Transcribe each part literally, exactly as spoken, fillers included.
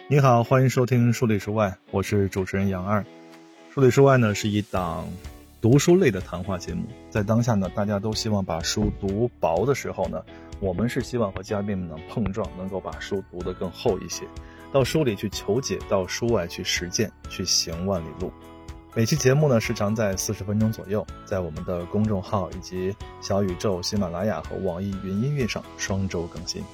你好，欢迎收听书里书外，我是主持人杨二。书里书外呢是一档读书类的谈话节目，在当下呢，大家都希望把书读薄的时候呢，我们是希望和嘉宾们呢碰撞，能够把书读得更厚一些，到书里去求解，到书外去实践，去行万里路。每期节目呢时长在四十分钟左右，在我们的公众号以及小宇宙、喜马拉雅和网易云音乐上双周更新。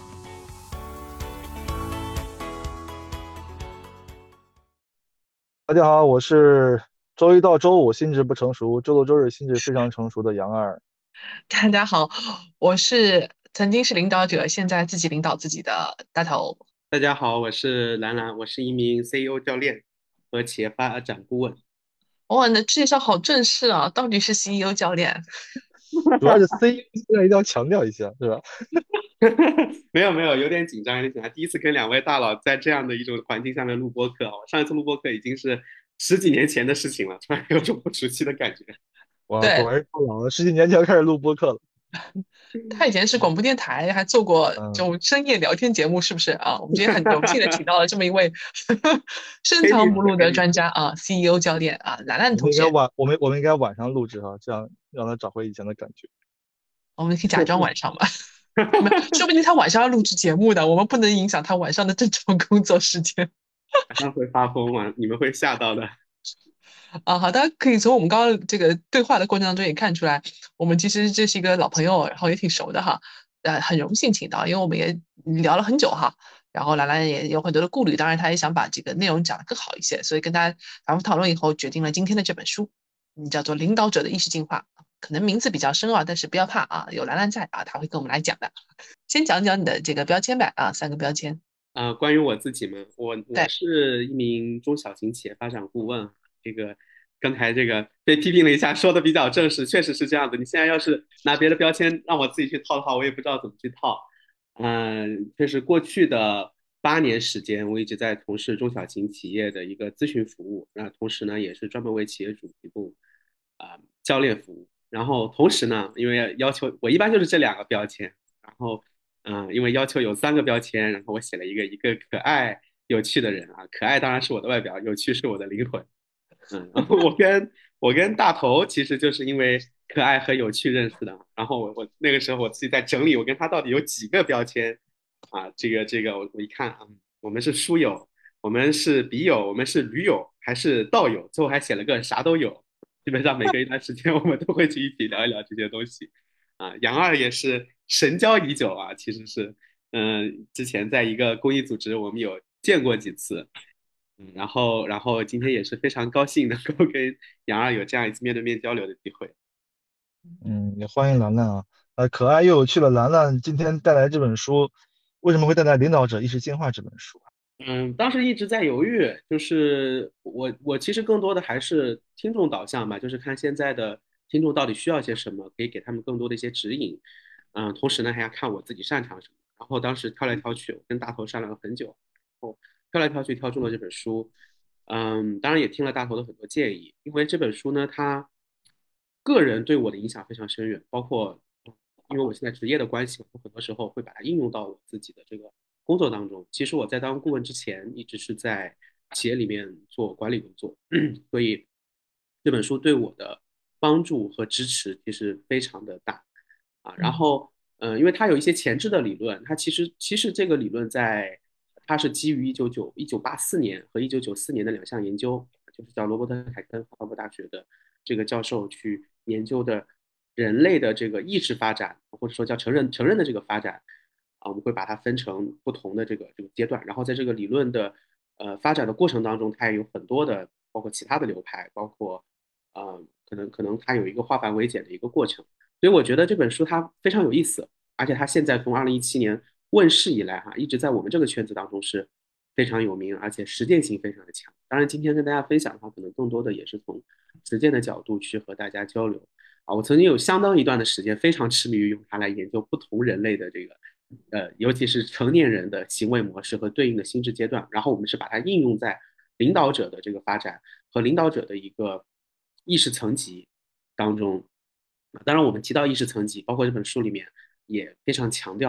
大家好，我是周一到周五心智不成熟，周六周日心智非常成熟的杨二。 大家好，我是曾经是领导者，现在自己领导自己的大头。 大家好，我是兰兰，我是一名 C E O 教练和企业发展顾问。 哇，你的介绍好正式啊！到底是 C E O 教练？ 主要是 C E O 现在一定要强调一下，对吧？ 没有没有，有点紧张，有点紧张。第一次跟两位大佬在这样的一种环境下面录播客啊，我上一次录播客已经是十几年前的事情了，突然有种不熟悉的感觉。 哇， 对， 果然是够老了，十几年前就开始录播客了。 他以前是广播电台，还做过这嗯， 种深夜聊天节目，是不是啊？我们今天很荣幸的请到了这么一位深黑历史， 藏不露的黑历史。 专家啊，C E O 教练啊，兰兰我们同学。 应该晚，我们我们应该晚上录制哈，这样让他找回以前的感觉。 我们可以假装晚上吧，没，说不定他晚上要录制节目的，我们不能影响他晚上的正常工作时间。 马上会发疯吗？你们会吓到的。 啊，好的，可以从我们刚刚这个对话的过程当中也看出来，我们其实这是一个老朋友，然后也挺熟的哈，呃，很荣幸请到，因为我们也聊了很久哈，然后兰兰也有很多的顾虑，当然她也想把这个内容讲得更好一些，所以跟大家反复讨论以后，决定了今天的这本书，嗯，叫做《领导者的意识进化》，可能名字比较深奥，但是不要怕啊，有兰兰在啊，她会跟我们来讲的。先讲讲你的这个标签呗啊，三个标签， 呃，关于我自己嘛，我我对。 是一名中小型企业发展顾问。这个刚才这个被批评了一下，说的比较正式，确实是这样子。你现在要是拿别的标签让我自己去套的话，我也不知道怎么去套。嗯，这是过去的八年时间，我一直在从事中小型企业的一个咨询服务，那同时呢，也是专门为企业主提供啊、教练服务。然后同时呢，因为要求我一般就是这两个标签，然后嗯，因为要求有三个标签，然后我写了一个一个可爱有趣的人啊，可爱当然是我的外表，有趣是我的灵魂。嗯，然后我跟我跟大头其实就是因为可爱和有趣认识的。然后我我那个时候我自己在整理我跟他到底有几个标签啊，这个这个我我一看啊，我们是书友，我们是笔友，我们是驴友，还是道友，最后还写了个啥都有。基本上每隔一段时间我们都会去一起聊一聊这些东西。啊，杨二也是神交已久啊，其实是，嗯，之前在一个公益组织我们有见过几次。嗯，然后然后今天也是非常高兴能够跟杨二有这样一次面对面交流的机会。 嗯，也欢迎兰兰啊。呃，可爱又有趣的兰兰今天带来这本书，为什么会带来《领导者意识进化》这本书？ 嗯，当时一直在犹豫，就是我我其实更多的还是听众导向吧，就是看现在的听众到底需要些什么，可以给他们更多的一些指引。嗯，同时呢还要看我自己擅长什么。然后当时挑来挑去，我跟大头商量了很久，然后挑来挑去挑中了这本书。嗯，当然也听了大头的很多建议，因为这本书呢，它个人对我的影响非常深远，包括因为我现在职业的关系，我很多时候会把它应用到我自己的这个工作当中。其实我在当顾问之前，一直是在企业里面做管理工作，所以这本书对我的帮助和支持其实非常的大啊。然嗯后，嗯、呃因为它有一些前置的理论，它其实其实这个理论在它是基于一九九一九八四年和一九九四年的两项研究，就是叫罗伯特凯根哈佛大学的这个教授去研究的人类的这个意识发展，或者说叫成人成人的这个发展啊，我们会把它分成不同的这个这个阶段，然后在这个理论的呃发展的过程当中，它也有很多的包括其他的流派，包括呃可能可能它有一个化繁为简的一个过程，所以我觉得这本书它非常有意思，而且它现在从二零一七年问世以来哈、啊一直在我们这个圈子当中是非常有名，而且实践性非常的强。当然，今天跟大家分享的话，可能更多的也是从实践的角度去和大家交流啊。我曾经有相当一段的时间非常痴迷于用它来研究不同人类的这个，呃，尤其是成年人的行为模式和对应的心智阶段，然后我们是把它应用在领导者的这个发展和领导者的一个意识层级当中。当然，我们提到意识层级，包括这本书里面也非常强调。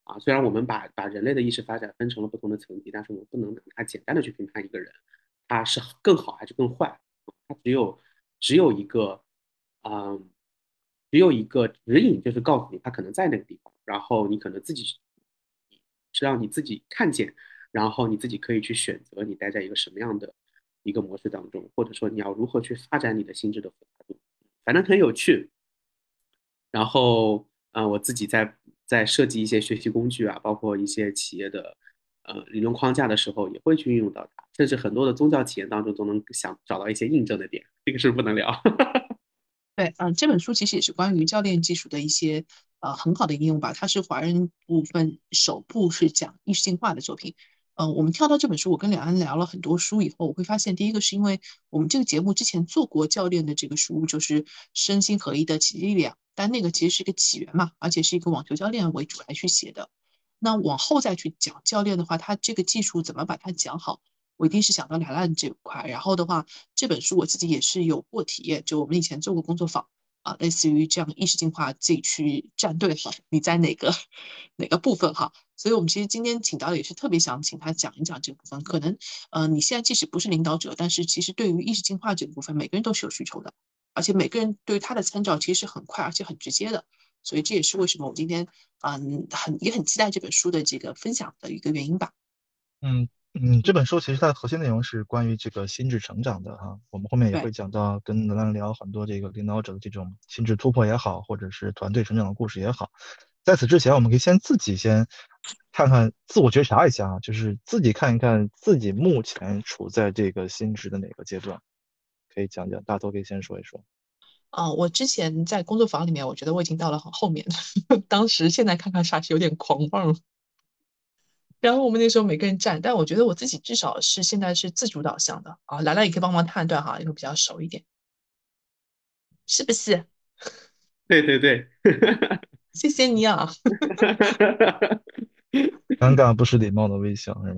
啊。虽然我们把把人类的意识发展分成了不同的层级，但是我们不能拿它简单的去评判一个人，他是更好还是更坏，他只有只有一个，嗯，只有一个指引，就是告诉你他可能在那个地方，然后你可能自己是让你自己看见，然后你自己可以去选择你待在一个什么样的一个模式当中，或者说你要如何去发展你的心智的复杂度，反正很有趣。然后，呃，我自己在在设计一些学习工具啊，包括一些企业的呃理论框架的时候，也会去运用到它，甚至很多的宗教企业当中都能想找到一些印证的点，这个是不是不能聊。 对，嗯，这本书其实也是关于教练技术的一些呃很好的应用吧。它是华人部分首部是讲意识进化的作品。呃，我们跳到这本书，我跟两岸聊了很多书以后，我会发现，第一个是因为我们这个节目之前做过教练的这个书，就是身心合一的奇迹力量，但那个其实是一个起源嘛，而且是一个网球教练为主来去写的。那往后再去讲教练的话，他这个技术怎么把它讲好？我一定是想到两岸这一块。然后的话，这本书我自己也是有过体验，就我们以前做过工作坊啊，类似于这样意识进化，自己去站队哈，你在哪个哪个部分哈？所以我们其实今天请到的也是特别想请他讲一讲这个部分。可能呃，你现在即使不是领导者，但是其实对于意识进化这个部分，每个人都是有需求的，而且每个人对于他的参照其实是很快而且很直接的。所以这也是为什么我今天嗯很也很期待这本书的这个分享的一个原因吧。 嗯嗯，这本书其实它的核心内容是关于这个心智成长的哈。我们后面也对。 会讲到，跟能量聊很多这个领导者的这种心智突破也好，或者是团队成长的故事也好。在此之前，我们可以先自己先看看自我觉察一下啊，就是自己看一看自己目前处在这个心智的哪个阶段，可以讲讲，大头可以先说一说。 啊、我之前在工作坊里面，我觉得我已经到了很后面了。当时现在看看煞是有点狂妄了。然后我们那时候每个人站，但我觉得我自己至少是现在是自主导向的啊。兰兰也可以帮忙判断哈，因为比较熟一点，是不是？ 对对对。 谢谢你啊。 尴尬不失礼貌的微笑，是吗？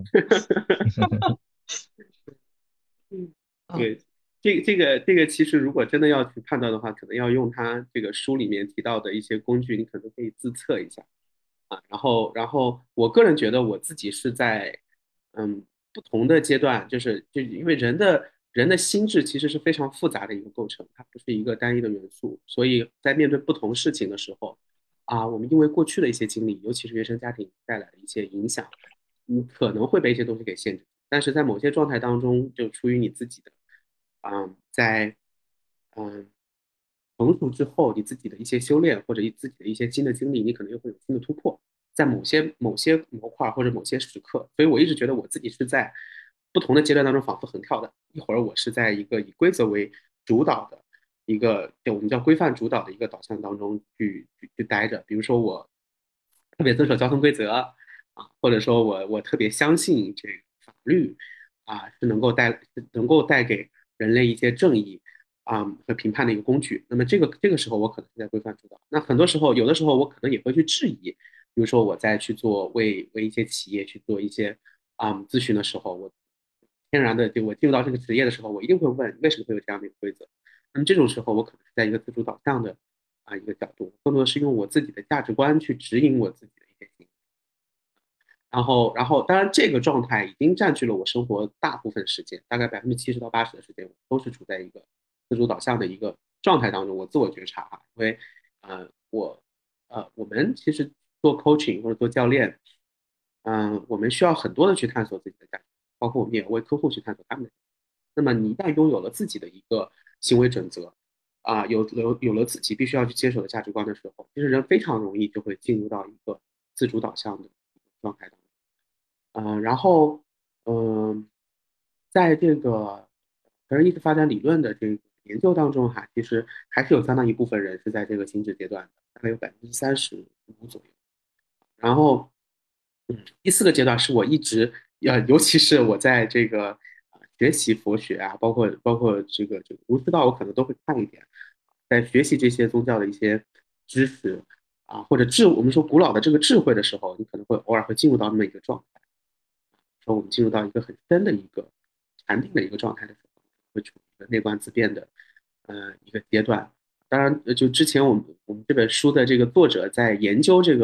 嗯， 对，这这个这个其实如果真的要去判断的话，可能要用他这个书里面提到的一些工具，你可能可以自测一下啊。然后然后我个人觉得我自己是在嗯不同的阶段，就是就因为人的人的心智其实是非常复杂的一个构成，它不是一个单一的元素，所以在面对不同事情的时候啊，我们因为过去的一些经历，尤其是原生家庭带来的一些影响，你可能会被一些东西给限制。但是在某些状态当中，就出于你自己的，嗯，在嗯成熟之后，你自己的一些修炼或者自己的一些新的经历，你可能又会有新的突破，在某些某些模块或者某些时刻。所以我一直觉得我自己是在不同的阶段当中反复横跳的。一会儿我是在一个以规则为主导的一个，就我们叫规范主导的一个导向当中去去去待着，比如说我特别遵守交通规则啊，或者说我我特别相信这个法律啊是能够带能够带给人类一些正义啊和评判的一个工具。那么这个这个时候我可能是在规范主导。那很多时候有的时候我可能也会去质疑，比如说我在去做为为一些企业去做一些啊、咨询的时候，我天然的就我进入到这个职业的时候，我一定会问为什么会有这样的一个规则。那么这种时候我可能是在一个自主导向的啊一个角度，更多的是用我自己的价值观去指引我自己的一些行为。然后，然后，当然，这个状态已经占据了我生活大部分时间，大概百分之七十到八十的时间，我都是处在一个自主导向的一个状态当中。我自我觉察哈，因为呃，我呃，我们其实做 coaching 或者做教练，嗯、呃我们需要很多的去探索自己的价值，包括我们也为客户去探索他们的。那么，你一旦拥有了自己的一个行为准则，啊、有有有了自己必须要去接受的价值观的时候，其实人非常容易就会进入到一个自主导向的状态当中。呃，然后，嗯、在这个个人意识发展理论的这个研究当中哈，其实还是有相当一部分人是在这个心智阶段的，大概有百分之三十五左右。然后，嗯，第四个阶段是我一直，呃，尤其是我在这个呃学习佛学啊，包括包括这个这个儒释道，我可能都会看一点，在学习这些宗教的一些知识啊，或者智，我们说古老的这个智慧的时候，你可能会偶尔会进入到那么一个状态。说我们进入到一个很深的一个禅定的一个状态的时候，会处于一个内观自变的呃一个阶段。当然，呃就之前我们我们这本书的这个作者在研究这个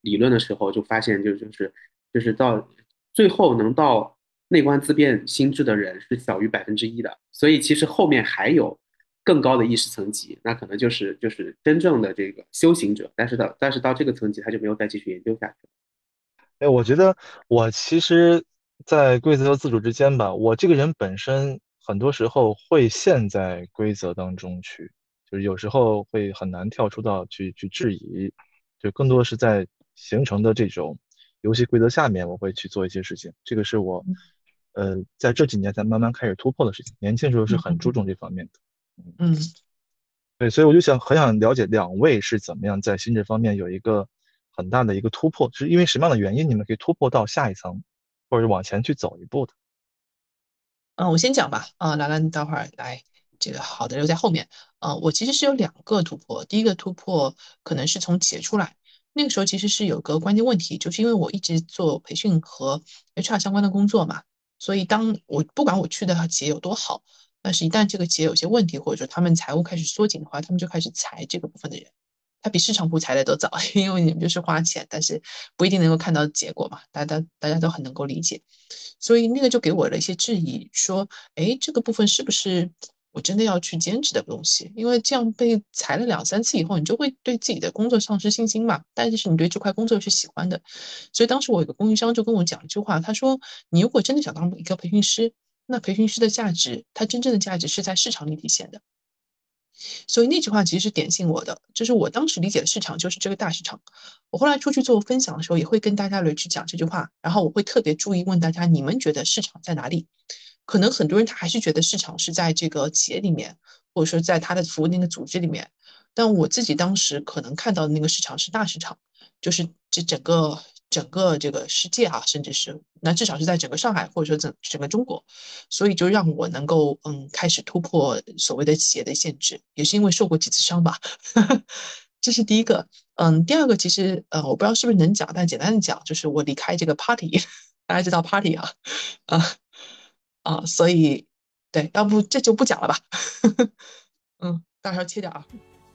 理论的时候，就发现就就是就是到最后能到内观自辩心智的人是小于百分之一的，所以其实后面还有更高的意识层级，那可能就是就是真正的这个修行者，但是到但是到这个层级他就没有再继续研究下去了。 哎，我觉得我其实，在规则和自主之间吧，我这个人本身很多时候会陷在规则当中去，就是有时候会很难跳出到去去质疑，就更多的是在形成的这种游戏规则下面，我会去做一些事情。这个是我，呃，在这几年才慢慢开始突破的事情。年轻时候是很注嗯重这方面的。嗯。 嗯。 对，所以我就想很想了解两位是怎么样在心智方面有一个很大的一个突破，是因为什么样的原因你们可以突破到下一层，或者往前去走一步的？ 嗯，我先讲吧。啊，兰兰待会儿来，这个好的留在后面。啊，我其实是有两个突破。第一个突破可能是从企业出来，那个时候其实是有个关键问题，就是因为我一直做培训和 H R 相关的工作嘛，所以当我不管我去的企业有多好，但是一旦这个企业有些问题，或者说他们财务开始缩紧的话，他们就开始裁这个部分的人。他比市场部裁的都早，因为你们就是花钱，但是不一定能够看到结果嘛，大家大家都很能够理解。所以那个就给我了一些质疑，说，哎，这个部分是不是我真的要去坚持的东西？因为这样被裁了两三次以后，你就会对自己的工作丧失信心嘛。但是你对这块工作是喜欢的，所以当时我有个供应商就跟我讲一句话，他说，你如果真的想当一个培训师，那培训师的价值，它真正的价值是在市场里体现的。所以那句话其实是点醒我的，就是我当时理解的市场就是这个大市场。我后来出去做分享的时候，也会跟大家来去讲这句话，然后我会特别注意问大家，你们觉得市场在哪里？可能很多人他还是觉得市场是在这个企业里面，或者说在他的服务那个组织里面，但我自己当时可能看到的那个市场是大市场，就是这整个整个这个世界啊，甚至是那至少是在整个上海或者说整整个中国，所以就让我能够嗯开始突破所谓的企业的限制，也是因为受过几次伤吧。这是第一个。嗯，第二个其实呃我不知道是不是能讲，但简单的讲就是我离开这个 party，大家知道 party 啊。啊啊，所以对，要不这就不讲了吧。嗯，到时候切掉啊。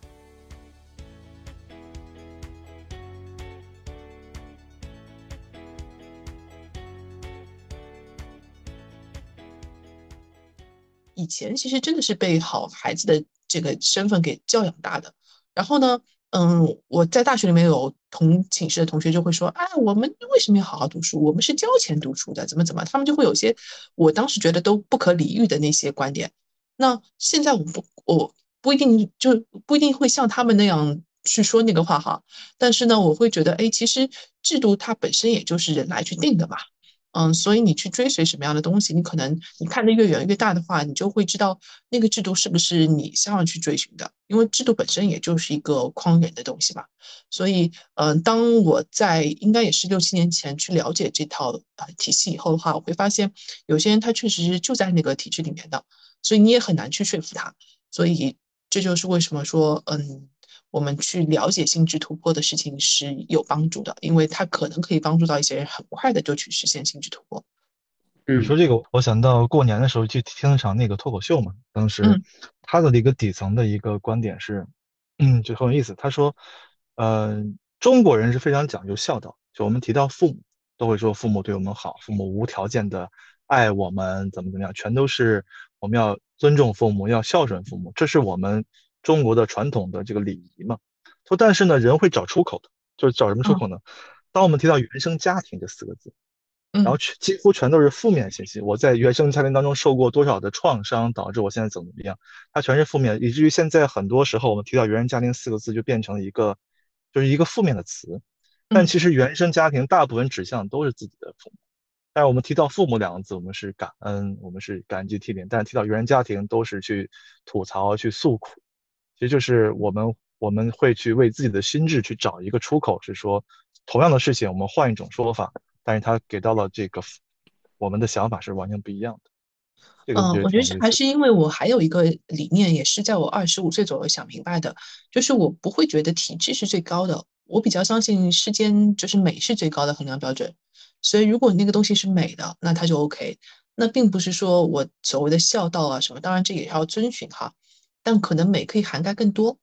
以前其实真的是被好孩子的这个身份给教养大的。然后呢，嗯，我在大学里面有同寝室的同学就会说，哎，我们为什么要好好读书？我们是交钱读书的，怎么怎么？他们就会有些我当时觉得都不可理喻的那些观点。那现在我不，我不一定就不一定会像他们那样去说那个话哈。但是呢，我会觉得，哎，其实制度它本身也就是人来去定的嘛。嗯，所以你去追随什么样的东西，你可能你看得越远越大的话，你就会知道那个制度是不是你想要去追寻的，因为制度本身也就是一个框人的东西嘛。所以，嗯，当我在应该也是六七年前去了解这套呃体系以后的话，我会发现有些人他确实是就在那个体制里面的，所以你也很难去说服他。所以这就是为什么说，嗯。我们去了解心智突破的事情是有帮助的，因为它可能可以帮助到一些人很快的就去实现心智突破。 嗯你说这个，我想到过年的时候去听一场那个脱口秀嘛，当时嗯他的一个底层的一个观点是，嗯，就很有意思。他说，呃，中国人是非常讲究孝道，就我们提到父母，都会说父母对我们好，父母无条件的爱我们，怎么怎么样，全都是我们要尊重父母，要孝顺父母，这是我们中国的传统的这个礼仪嘛。说但是呢，人会找出口的，就是找什么出嗯口呢？当我们提到原生家庭这四个字。然后嗯全几乎全都是负面信息。我在原生家庭当中受过多少的创伤，导致我现在怎么怎么样，它全是负面，以至于现在很多时候我们提到原生家庭四个字就变成了一个就是一个负面的词。但嗯其实原生家庭大部分指向都是自己的父母。但是我们提到父母两个字，我们是感恩，我们是感激涕零；但是提到原生家庭，都是去吐槽、去诉苦。其实就是我们我们会去为自己的心智去找一个出口，是说同样的事情，我们换一种说法，但是他给到了这个我们的想法是完全不一样的。这个我觉嗯， 得我觉得这挺有意思的。 还是因为我还有一个理念，也是在我二十五岁左右想明白的，就是我不会觉得体制是最高的，我比较相信世间就是美是最高的衡量标准。所以如果那个东西是美的，那它就 OK。那并不是说我所谓的孝道啊什么，当然这也要遵循哈，但可能美可以涵盖更多。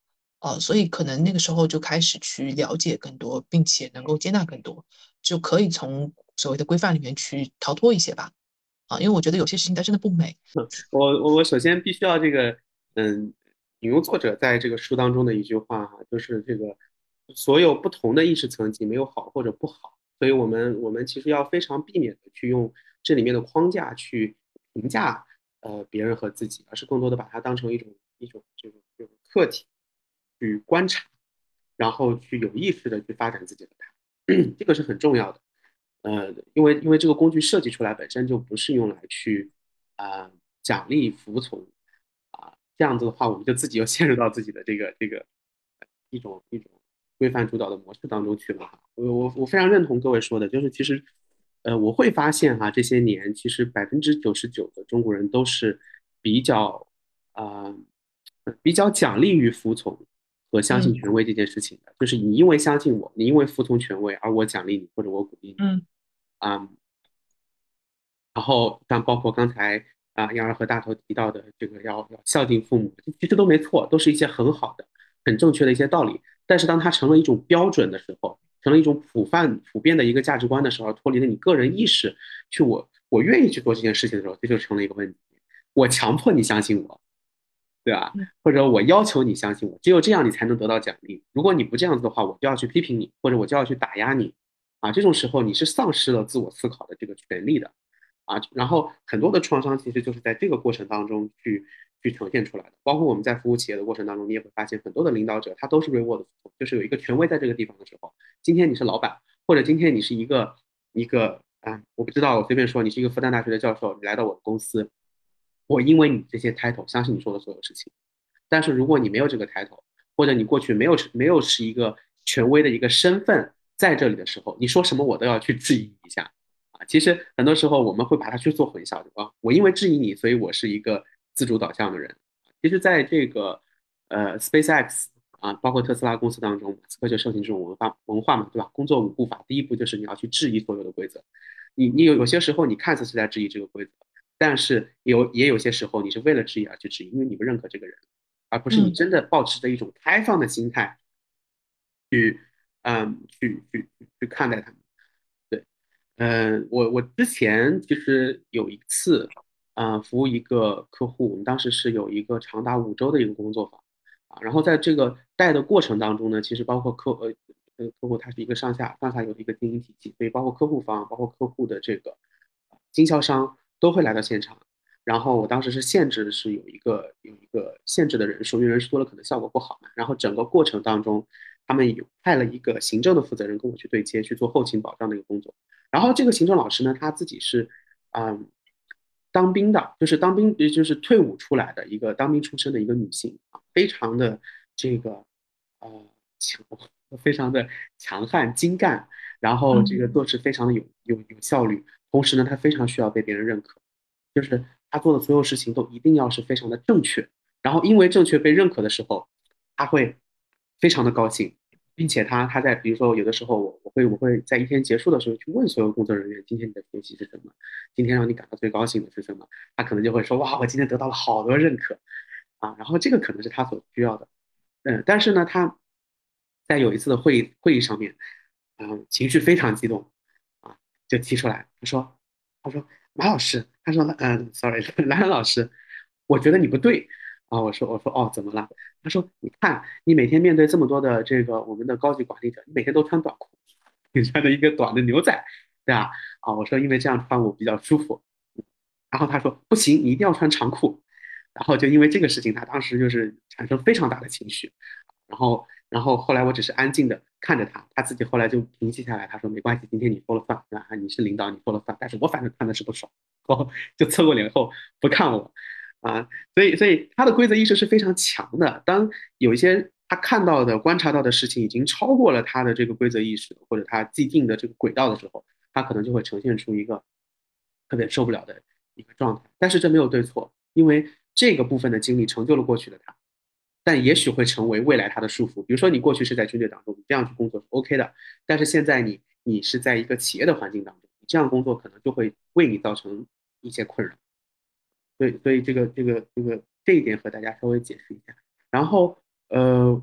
呃，所以可能那个时候就开始去了解更多，并且能够接纳更多，就可以从所谓的规范里面去逃脱一些吧。啊，因为我觉得有些事情它真的不美。 我我我首先必须要这个，嗯，引用作者在这个书当中的一句话哈，就是这个所有不同的意识层级没有好或者不好，所以我们我们其实要非常避免的去用这里面的框架去评价呃别人和自己，而是更多的把它当成一种一种这种这种课题去观察，然后去有意识的去发展自己的态度，这个是很重要的。呃，因为因为这个工具设计出来本身就不是用来去啊、呃奖励服从啊、这样子的话，我们就自己又陷入到自己的这个这个呃一种一种规范主导的模式当中去了哈。我我我非常认同各位说的，就是其实呃我会发现哈，这些年其实百分之九十九的中国人都是比较啊、呃比较奖励于服从和相信嗯权威这件事情的，就是你因为相信我，你因为服从权威，而我奖励你或者我鼓励你。 嗯啊、然后像包括刚才啊杨儿和大头提到的这个要要孝敬父母，其实都没错，都是一些很好的、很正确的一些道理。但是当它成了一种标准的时候，成了一种普泛普遍的一个价值观的时候，脱离了你个人意识，去我我愿意去做这件事情的时候，这就成了一个问题。我强迫你相信我，对吧？ 嗯或者我要求你相信我，只有这样你才能得到奖励。如果你不这样子的话，我就要去批评你，或者我就要去打压你。啊，这种时候你是丧失了自我思考的这个权利的。啊，然后很多的创伤其实就是在这个过程当中去去呈现出来的。包括我们在服务企业的过程当中，你也会发现很多的领导者他都是 reward，就是有一个权威在这个地方的时候，今天你是老板，或者今天你是一个一个啊，我不知道，我随便说，你是一个复旦大学的教授，你来到我的公司，我因为你这些 title 相信你说的所有事情。但是如果你没有这个 title，或者你过去没有没有是一个权威的一个身份在这里的时候，你说什么我都要去质疑一下。啊，其实很多时候我们会把它去做混淆，啊，我因为质疑你，所以我是一个自主导向的人。其实，在这个呃 SpaceX 啊，包括特斯拉公司当中，马斯克就盛行这种文化文化嘛，对吧？工作五步法，第一步就是你要去质疑所有的规则。你你有有些时候你看似是在质疑这个规则，但是有也有些时候你是为了质疑而去质疑，因为你不认可这个人，而不是你嗯真的保持着一种开放的心态嗯去去去去看待他们。对。嗯，我我之前其实有一次，啊、服务一个客户，我们当时是有一个长达五周的一个工作坊，啊，然后在这个带的过程当中呢，其实包括客呃呃客户他是一个上下上下游的一个经营体系，所以包括客户方，包括客户的这个呃经销商都会来到现场。然后我当时是限制是有一个有一个限制的人数，因为人数多了可能效果不好嘛。然后整个过程当中，他们有派了一个行政的负责人跟我去对接，去做后勤保障的一个工作。然后这个行政老师呢，他自己是，嗯，当兵的，就是当兵，就是退伍出来的一个当兵出身的一个女性啊，非常的这个呃强，非常的强悍精干，然后这嗯个做事非常的有有有效率，同时呢，她非常需要被别人认可，就是她做的所有事情都一定要是非常的正确，然后因为正确被认可的时候，她会非常的高兴。并且他他在比如说有的时候我我会我会在一天结束的时候去问所有工作人员，今天你的学习是什么？今天让你感到最高兴的是什么？他可能就会说哇，我今天得到了好多认可啊，然后这个可能是他所需要的。嗯，但是呢，他在有一次的会议会议上面，嗯，情绪非常激动啊，就提出来，他说他说马老师，他说嗯，sorry，兰兰老师，我觉得你不对啊，我说我说哦，怎么了？他说你看你每天面对这么多的这个我们的高级管理者，你每天都穿短裤，你穿的一个短的牛仔，对吧？啊，我说因为这样穿我比较舒服。然后他说不行，你一定要穿长裤。然后就因为这个事情，他当时就是产生非常大的情绪。然后，然后后来我只是安静的看着他，他自己后来就平息下来。他说没关系，今天你说了算啊，你是领导，你说了算。但是我反正看的是不爽，然后就侧过脸后不看我啊。所以，所以他的规则意识是非常强的。当有一些他看到的、观察到的事情已经超过了他的这个规则意识或者他既定的这个轨道的时候，他可能就会呈现出一个特别受不了的一个状态。但是这没有对错，因为这个部分的经历成就了过去的他，但也许会成为未来他的束缚。比如说，你过去是在军队当中，你这样去工作是 OK 的，但是现在你你是在一个企业的环境当中，你这样工作可能就会为你造成一些困扰。对，所以这个这个这个这一点和大家稍微解释一下。然后呃，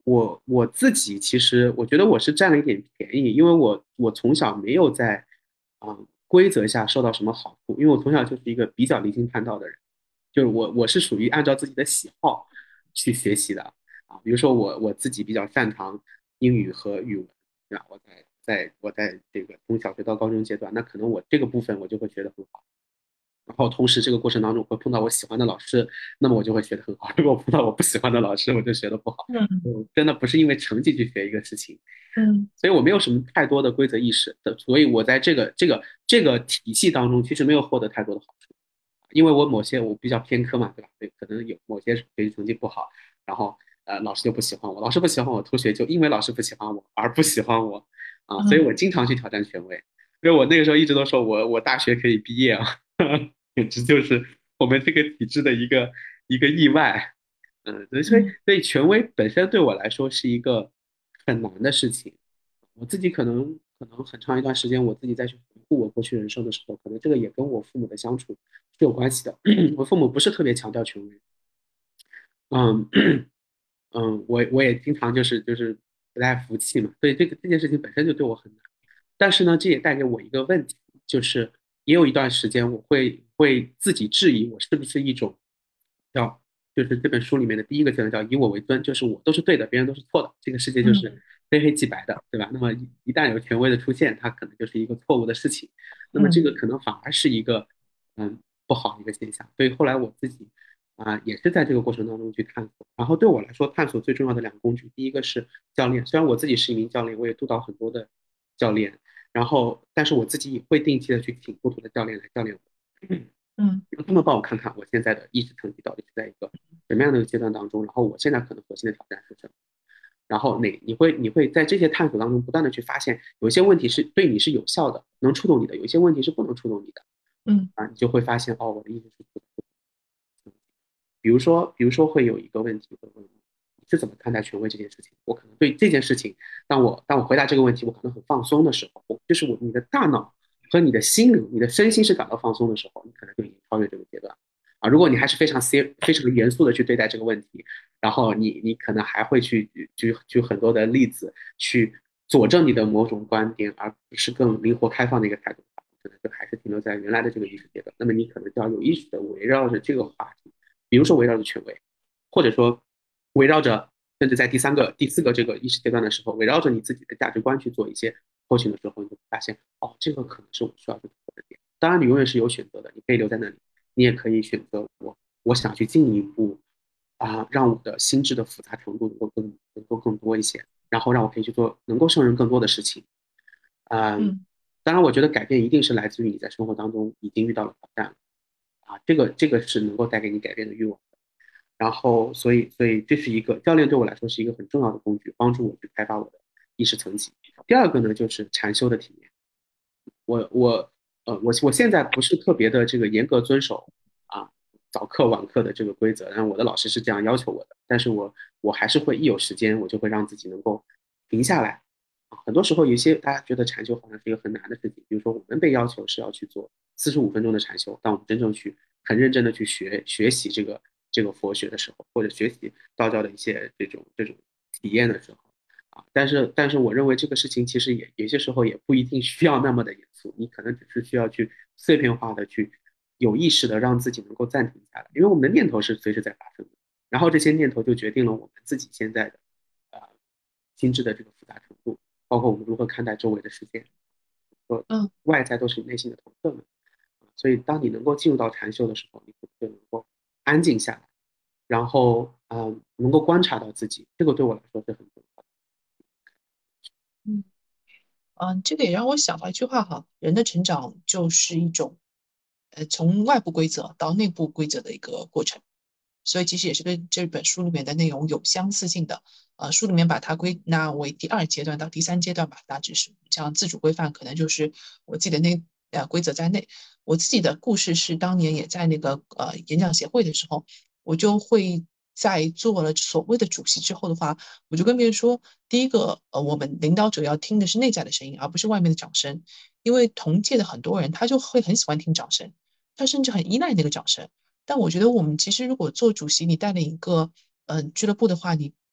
我我自己其实我觉得我是占了一点便宜，因为我我从小没有在啊、呃规则下受到什么好处，因为我从小就是一个比较离经叛道的人，就是我我是属于按照自己的喜好去学习的啊，比如说我我自己比较擅长英语和语文，对吧？我在在我在这个从小学到高中阶段，那可能我这个部分我就会学得很好。然后同时这个过程当中会碰到我喜欢的老师，那么我就会学得很好。如果碰到我不喜欢的老师，我就学得不好。 嗯嗯，真的不是因为成绩去学一个事情， 嗯所以我没有什么太多的规则意识的，所以我在这个这个这个体系当中其实没有获得太多的好处，因为我某些我比较偏科嘛，对吧？对，可能有某些学习成绩不好，然后呃老师就不喜欢我，老师不喜欢我，同学就因为老师不喜欢我而不喜欢我啊，所以嗯我经常去挑战权威，因为我那个时候一直都说我我大学可以毕业啊，简直就是我们这个体制的一个一个意外。嗯，所以嗯所以权威本身对我来说是一个很难的事情。我自己可能可能很长一段时间，我自己再去回顾我过去人生的时候，可能这个也跟我父母的相处是有关系的。我父母不是特别强调权威，嗯嗯，我我也经常就是就是不太服气嘛，所以这个这件事情本身就对我很难。但是呢，这也带给我一个问题，就是也有一段时间我会会自己质疑我是不是一种叫就是这本书里面的第一个阶段叫以我为尊，就是我都是对的，别人都是错的，这个世界就嗯是非黑即白的，对吧？那么一一旦有权威的出现，它可能就是一个错误的事情，那么这个嗯可能反而是一个嗯不好的一个现象。所以后来我自己啊、也是在这个过程当中去探索。然后对我来说，探索最重要的两个工具，第一个是教练，虽然我自己是一名教练，我也督导很多的教练，然后但是我自己也会定期的去请不同的教练来教练我。 嗯让他们帮我看看我现在的意识层级到底是在一个什么样的一个阶段当中，然后我现在可能核心的挑战是什么，然后哪你会你会在这些探索当中不断的去发现，有一些问题是对你是有效的，能触动你的，有一些问题是不能触动你的嗯啊，你就会发现哦，我的意识是不比如说，比如说会有一个问题会问你是怎么看待权威这件事情？我可能对这件事情，当我当我回答这个问题，我可能很放松的时候，就是我你的大脑和你的心灵、你的身心是感到放松的时候，你可能就已经超越这个阶段啊。如果你还是非常 ser 非常严肃的去对待这个问题，然后你你可能还会去举举很多的例子去佐证你的某种观点，而不是更灵活开放的一个态度，可能就还是停留在原来的这个意识阶段。那么你可能就要有意识的围绕着这个话题。比如说围绕着权威，或者说围绕着，甚至在第三个、第四个这个意识阶段的时候，围绕着你自己的价值观去做一些 coaching 的时候，你就会发现，哦，这个可能是我需要去突破的点。当然，你永远是有选择的，你可以留在那里，你也可以选择我，我想去进一步啊、让我的心智的复杂程度能够更能够更多一些，然后让我可以去做能够胜任更多的事情。嗯， 嗯当然，我觉得改变一定是来自于你在生活当中已经遇到了挑战啊，这个这个是能够带给你改变的欲望。然后，所以，所以这是一个教练对我来说是一个很重要的工具，帮助我去开发我的意识层级。第二个呢，就是禅修的体验。我我呃我我现在不是特别的这个严格遵守啊早课晚课的这个规则，然后我的老师是这样要求我的，但是我我还是会一有时间，我就会让自己能够停下来。啊，很多时候有一些大家觉得禅修好像是一个很难的事情，比如说我们被要求是要去做四十五分钟的禅修，当我们真正去很认真的去学学习这个这个佛学的时候，或者学习道教的一些这种这种体验的时候。啊，但是但是我认为这个事情其实也有些时候也不一定需要那么的严肃，你可能只是需要去碎片化的去有意识的让自己能够暂停下来，因为我们的念头是随时在发生的，然后这些念头就决定了我们自己现在的呃心智的这个复杂程度，包括我们如何看待周围的世界，说嗯外在都是内心的投射嘛，所以当你能够进入到禅修的时候，你可能就能够安静下来，然后嗯、呃能够观察到自己，这个对我来说是很重要的。 嗯嗯，这个也让我想到一句话哈，人的成长就是一种，呃，从外部规则到内部规则的一个过程。所以其实也是跟这本书里面的内容有相似性的。呃，书里面把它归纳为第二阶段到第三阶段吧，大致是像自主规范，可能就是我自己的那呃规则在内。我自己的故事是当年也在那个呃演讲协会的时候，我就会在做了所谓的主席之后的话，我就跟别人说，第一个呃，我们领导者要听的是内在的声音，而不是外面的掌声，因为同届的很多人他就会很喜欢听掌声，他甚至很依赖那个掌声。但我觉得我们其实如果做主席，你带领一个嗯、呃俱乐部的话，你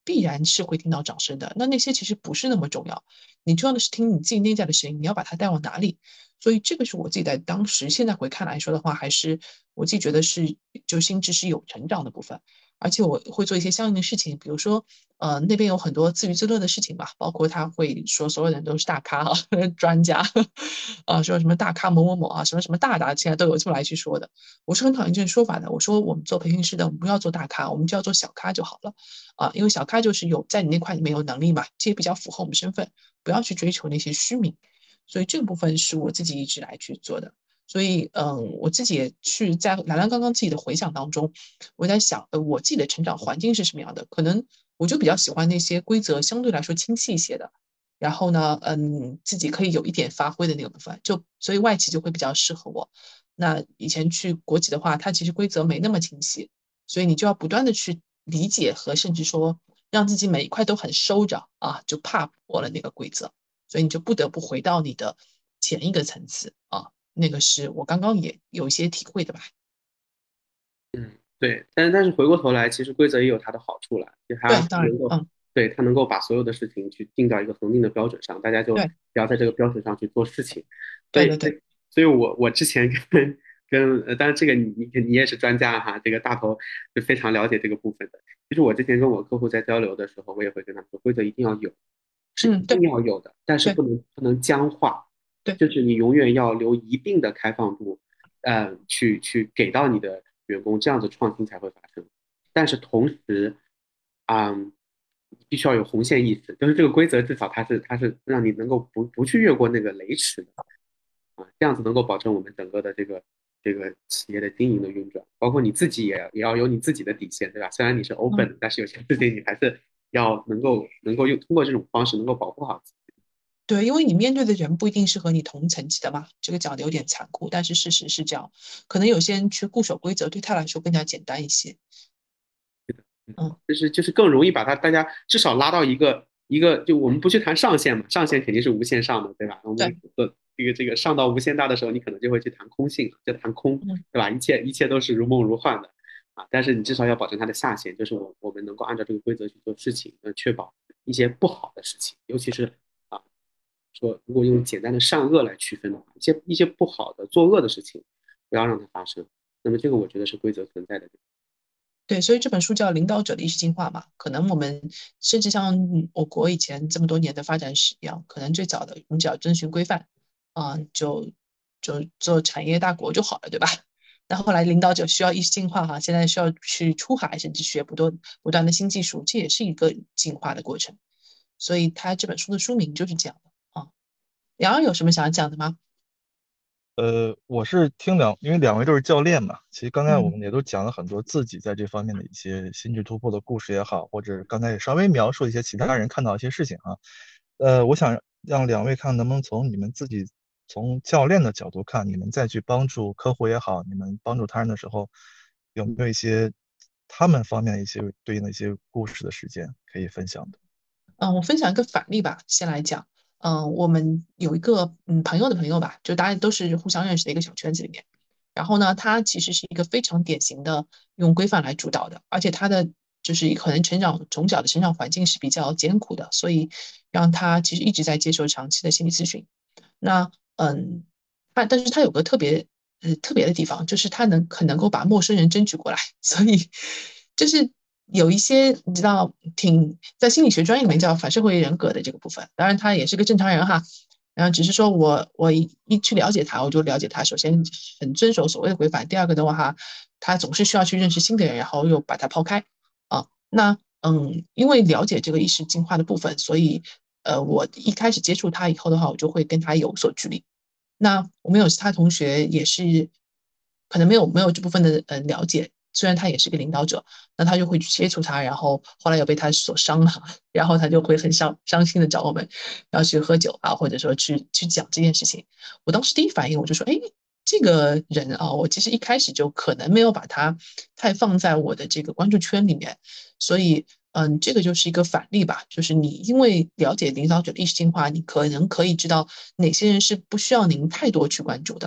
必然是会听到掌声的。那那些其实不是那么重要，你重要的是听你自己内在的声音，你要把它带往哪里。所以这个是我自己在当时，现在回看来说的话，还是我自己觉得是就心智是有成长的部分。而且我会做一些相应的事情，比如说，呃，那边有很多自娱自乐的事情吧，包括他会说所有人都是大咖啊，专家，啊，说什么大咖某某某啊，什么什么大大，现在都有这么来去说的。我是很讨厌这种说法的。我说我们做培训师的，我们不要做大咖，我们就要做小咖就好了，啊，因为小咖就是有在你那块里面有能力嘛，这也比较符合我们身份，不要去追求那些虚名。所以这个部分是我自己一直来去做的。所以，嗯，我自己也去在兰兰刚刚自己的回想当中，我在想，呃，我自己的成长环境是什么样的？可能我就比较喜欢那些规则相对来说清晰一些的，然后呢，嗯，自己可以有一点发挥的那个部分，就所以外企就会比较适合我。那以前去国企的话，它其实规则没那么清晰，所以你就要不断的去理解和甚至说让自己每一块都很收着啊，就怕破了那个规则，所以你就不得不回到你的前一个层次啊。那个是我刚刚也有一些体会的吧。 嗯，对，但是但是回过头来，其实规则也有它的好处了，就它对，当然， 能够， 嗯， 对，它能够把所有的事情去定到一个恒定的标准上，大家就对， 只要在这个标准上去做事情。所以， 对对对， 所以我我之前跟跟呃，当然这个你你你也是专家哈，这个大头是非常了解这个部分的。其实我之前跟我客户在交流的时候，我也会跟他说，规则一定要有，是一嗯，对定要有的，但是对不能不能僵化， 对就是你永远要留一定的开放度，呃，去去给到你的员工，这样子创新才会发生。但是同时，嗯，必须要有红线意识，就是这个规则至少它是它是让你能够不不去越过那个雷池的啊，这样子能够保证我们整个的这个这个企业的经营的运转，包括你自己也也要有你自己的底线，对吧？虽然你是嗯。 open，但是有些事情你还是要能够能够用通过这种方式能够保护好自己。 对，因为你面对的人不一定是和你同层级的嘛，这个讲的有点残酷，但是事实是这样。可能有些人去固守规则，对他来说更加简单一些。嗯， 就是就是更容易把它大家至少拉到一个一个，就我们不去谈上限嘛，上限肯定是无限上的，对吧？我们对， 的这个这个上到无限大的时候，你可能就会去谈空性，就谈空， 嗯， 对吧？一切一切都是如梦如幻的啊，但是你至少要保证它的下限，就是我我们能够按照这个规则去做事情，呃，确保一些不好的事情，尤其是啊，说如果用简单的善恶来区分的话，一些一些不好的作恶的事情不要让它发生。那么这个我觉得是规则存在的。 对，所以这本书叫《领导者的意识进化》嘛。可能我们甚至像我国以前这么多年的发展史一样，可能最早的我们只要遵循规范，啊、就就做产业大国就好了，对吧？那后来领导者需要意识进化哈，现在需要去出海，甚至学不断不断的新技术，这也是一个进化的过程。所以他这本书的书名就是这样的啊。杨洋有什么想讲的吗？ 呃，我是听两，因为两位都是教练嘛，其实刚才我嗯们也都讲了很多自己在这方面的一些心智突破的故事也好，或者刚才也稍微描述一些其他人看到一些事情啊。呃，我想让两位看能不能从你们自己从教练的角度看，你们再去帮助客户也好，你们帮助他人的时候，有没有一些他们方面一些对应的一些故事的事件可以分享的？ 嗯，我分享一个反例吧，先来讲。嗯，我们有一个嗯朋友的朋友吧，就大家都是互相认识的一个小圈子里面。然后呢，他其实是一个非常典型的用规范来主导的，而且他的就是可能成长从小的成长环境是比较艰苦的，所以让他其实一直在接受长期的心理咨询。那嗯，他但是他有个特别呃特别的地方，就是他能很能够把陌生人争取过来，所以就是有一些你知道挺在心理学专业里面叫反社会人格的这个部分，当然他也是个正常人哈。然后只是说我我一一去了解他，我就了解他，首先很遵守所谓的规范，第二个的话哈，他总是需要去认识新的人，然后又把他抛开啊。那嗯，因为了解这个意识进化的部分，所以呃，我一开始接触他以后的话，我就会跟他有所距离。那我们有其他同学也是，可能没有没有这部分的呃了解，虽然他也是个领导者，那他就会去接触他，然后后来又被他所伤了，然后他就会很伤伤心的找我们，然后去喝酒啊，或者说去去讲这件事情。我当时第一反应我就说，哎，这个人啊，我其实一开始就可能没有把他太放在我的这个关注圈里面，所以。嗯，这个就是一个反例吧，就是你因为了解领导者的意识进化，你可能可以知道哪些人是不需要您太多去关注的，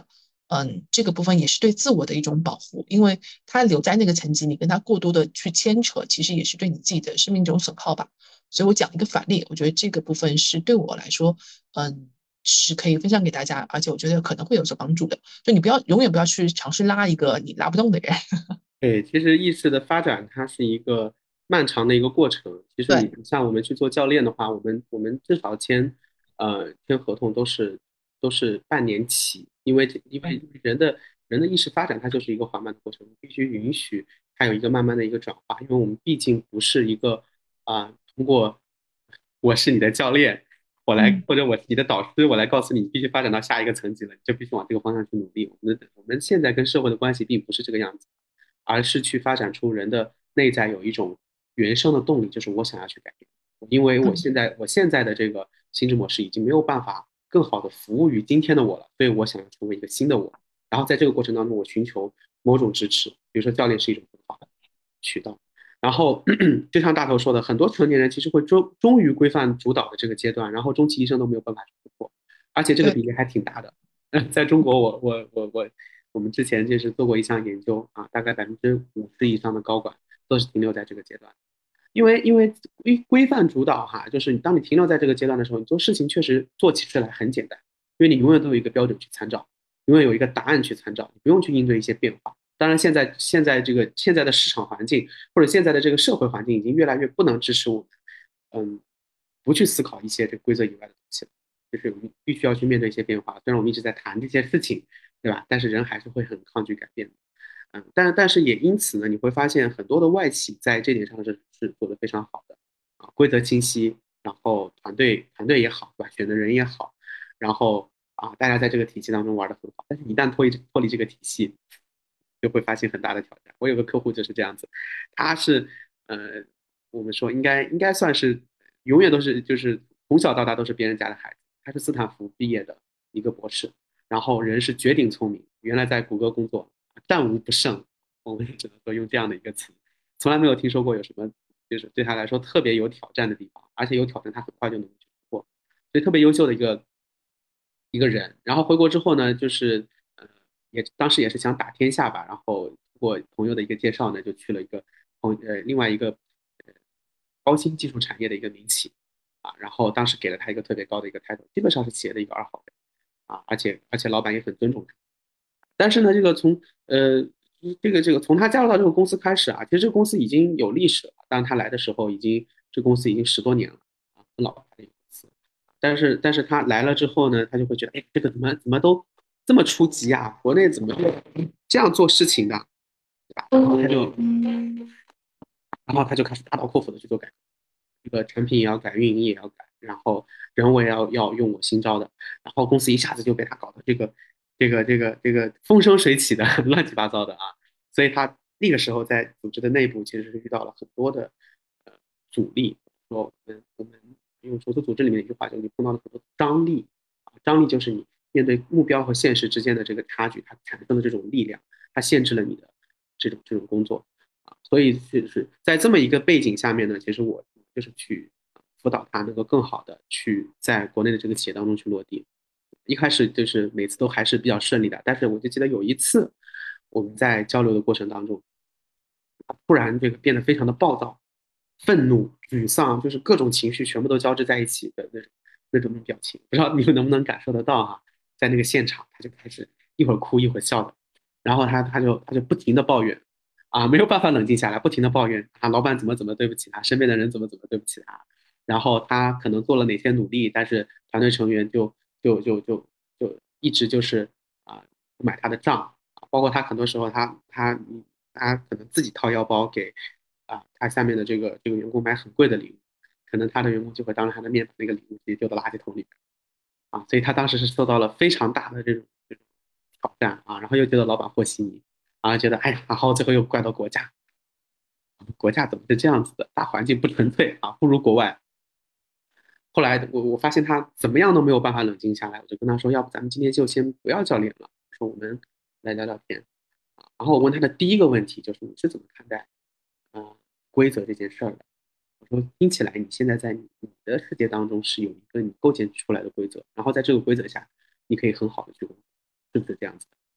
嗯，这个部分也是对自我的一种保护，因为他留在那个层级，你跟他过多的去牵扯，其实也是对你自己的生命一种损耗吧。所以我讲一个反例，我觉得这个部分是对我来说，嗯，是可以分享给大家，而且我觉得可能会有所帮助的。就你不要永远不要去尝试拉一个你拉不动的人。 对，其实意识的发展它是一个漫长的一个过程。其实对， 你像我们去做教练的话，我们我们至少签呃签合同都是都是半年起，因为这因为人的人的意识发展它就是一个缓慢的过程，必须允许它有一个慢慢的一个转化，因为我们毕竟不是一个啊、通过我是你的教练，我来嗯， 或者我是你的导师，我来告诉你，你必须发展到下一个层级了，你就必须往这个方向去努力。我们我们现在跟社会的关系并不是这个样子。而是去发展出人的内在有一种原生的动力，就是我想要去改变，因为我嗯， 现在我现在的这个心智模式已经没有办法更好的服务于今天的我了，所以我想要成为一个新的我。然后在这个过程当中，我寻求某种支持，比如说教练是一种很好的渠道。然后就像大头说的，很多成年人其实会终终于规范主导的这个阶段，然后终其一生都没有办法突破，而且这个对， 比例还挺大的。在中国我，我我我我们之前就是做过一项研究啊，大概百分之五十以上的高管都是停留在这个阶段。因为因为规规范主导哈，就是当你停留在这个阶段的时候，你做事情确实做起事来很简单，因为你永远都有一个标准去参照，永远有一个答案去参照，你不用去应对一些变化。当然，现在现在这个现在的市场环境或者现在的这个社会环境已经越来越不能支持我们，嗯，不去思考一些这个规则以外的东西了，就是我们必须要去面对一些变化。虽然我们一直在谈这些事情，对吧？但是人还是会很抗拒改变的。嗯，但但是也因此呢，你会发现很多的外企在这点上是是做得非常好的啊，规则清晰，然后团队团队也好，对吧？选的人也好，然后啊，大家在这个体系当中玩得很好。但是，一旦脱离脱离这个体系，就会发现很大的挑战。我有个客户就是这样子，他是呃，我们说应该应该算是永远都是就是从小到大都是别人家的孩子，他是斯坦福毕业的一个博士，然后人是绝顶聪明，原来在谷歌工作。战无不胜，我们也只能说用这样的一个词，从来没有听说过有什么就是对他来说特别有挑战的地方，而且有挑战他很快就能去突破，所以特别优秀的一个一个人。然后回国之后呢，就是呃也当时也是想打天下吧，然后通过朋友的一个介绍呢，就去了一个朋呃另外一个呃高新技术产业的一个民企啊，然后当时给了他一个特别高的一个 title，基本上是企业的一个二号位啊，而且而且老板也很尊重他。但是呢，这个从呃，这个这个从他加入到这个公司开始啊，其实这个公司已经有历史了。当他来的时候，已经这个公司已经十多年了啊，很老牌的一个公司。但是但是他来了之后呢，他就会觉得，哎，这个怎么怎么都这么初级啊？国内怎么这样做事情的，对吧？然后他就然后他就开始大刀阔斧的去做改革，这个产品也要改，运营也要改，然后人我也要要用我新招的，然后公司一下子就被他搞得这个这个这个这个风生水起的乱七八糟的啊，所以他那个时候在组织的内部其实是遇到了很多的呃阻力，说我们我们用重塑组织里面的一句话，就是你碰到了很多张力啊，张力就是你面对目标和现实之间的这个差距，它产生的这种力量，它限制了你的这种这种工作。啊，所以就是在这么一个背景下面呢，其实我就是去辅导他能够更好的去在国内的这个企业当中去落地。一开始就是每次都还是比较顺利的，但是我就记得有一次我们在交流的过程当中，他突然这个变得非常的暴躁、愤怒、沮丧，就是各种情绪全部都交织在一起的那种那种表情，不知道你们能不能感受得到哈？在那个现场，他就开始一会儿哭一会儿笑的，然后他他就他就不停的抱怨，啊，没有办法冷静下来，不停的抱怨啊，老板怎么怎么对不起他，身边的人怎么怎么对不起他，然后他可能做了哪些努力，但是团队成员就就就就就一直就是啊不买他的账，包括他很多时候他他他可能自己掏腰包给啊他下面的这个这个员工买很贵的礼物，可能他的员工就会当着他的面把那个礼物直接丢到垃圾桶里面啊，所以他当时是受到了非常大的这种这种挑战啊，然后又觉得老板和稀泥啊，觉得哎呀，然后最后又怪到国家，国家怎么是这样子的？大环境不纯粹啊，不如国外。后来我我发现他怎么样都没有办法冷静下来，我就跟他说，要不咱们今天就先不要教练了，说我们来聊聊天啊。然后我问他的第一个问题就是你是怎么看待啊、呃规则这件事儿的？我说听起来你现在在你你的世界当中是有一个你构建出来的规则，然后在这个规则下，你可以很好的去工作，是不是这样子的？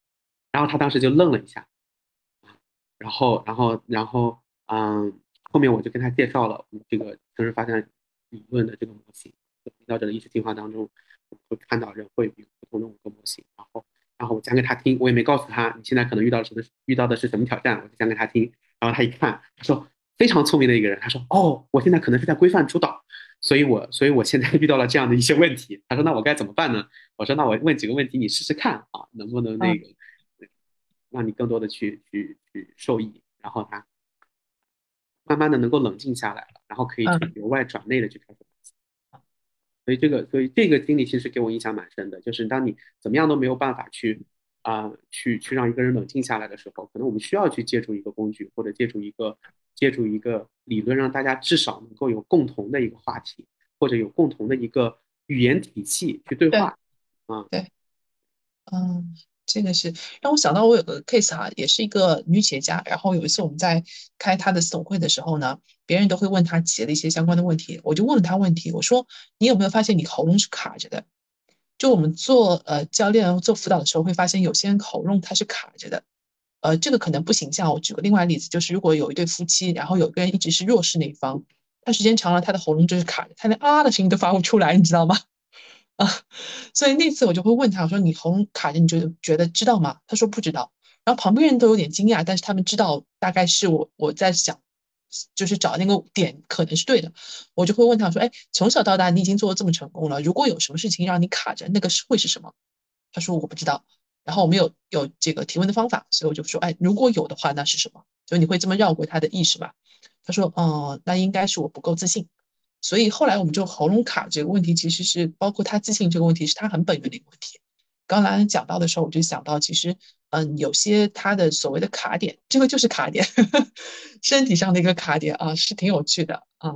然后他当时就愣了一下，然后然后然后嗯，后面我就跟他介绍了我们这个城市发展理论的这个模型，领导者的意识进化当中，我们会看到人会有不同的五个模型，然后然后我讲给他听，我也没告诉他你现在可能遇到的是遇到的是什么挑战，我就讲给他听，然后他一看，他说非常聪明的一个人，他说哦，我现在可能是在规范主导，所以我所以我现在遇到了这样的一些问题，他说那我该怎么办呢？我说那我问几个问题，你试试看啊，能不能那嗯个让你更多的去去去受益，然后他慢慢的能够冷静下来了，然后可以从嗯由外转内的去开始。所以这个，所以这个经历其实给我印象蛮深的，就是当你怎么样都没有办法去啊、呃去去让一个人冷静下来的时候，可能我们需要去借助一个工具，或者借助一个借助一个理论，让大家至少能够有共同的一个话题，或者有共同的一个语言体系去对对话啊。 对。嗯，这个是让我想到我有个 case 哈，也是一个女企业家。然后有一次我们在开她的总会的时候呢，别人都会问她企业的一些相关的问题，我就问了她问题，我说你有没有发现你喉咙是卡着的？就我们做呃教练做辅导的时候，会发现有些人喉咙它是卡着的。呃，这个可能不形象。我举个另外例子，就是如果有一对夫妻，然后有个人一直是弱势那一方，他时间长了，他的喉咙就是卡着，他连啊的声音都发不出来，你知道吗？啊，所以那次我就会问他，我说你喉咙卡着，你觉得觉得知道吗？他说不知道。然后旁边人都有点惊讶，但是他们知道大概是我我在想，就是找那个点可能是对的。我就会问他说，哎，从小到大你已经做的这么成功了，如果有什么事情让你卡着，那个是会是什么？他说我不知道。然后我们有有这个提问的方法，所以我就说，哎，如果有的话，那是什么？就你会这么绕过他的意识吗？他说，哦、那应该是我不够自信。所以后来我们就喉咙卡这个问题，其实是包括他自信这个问题，是他很本源的一个问题。刚才讲到的时候，我就想到，其实，嗯，有些他的所谓的卡点，这个就是卡点，身体上的一个卡点啊，是挺有趣的啊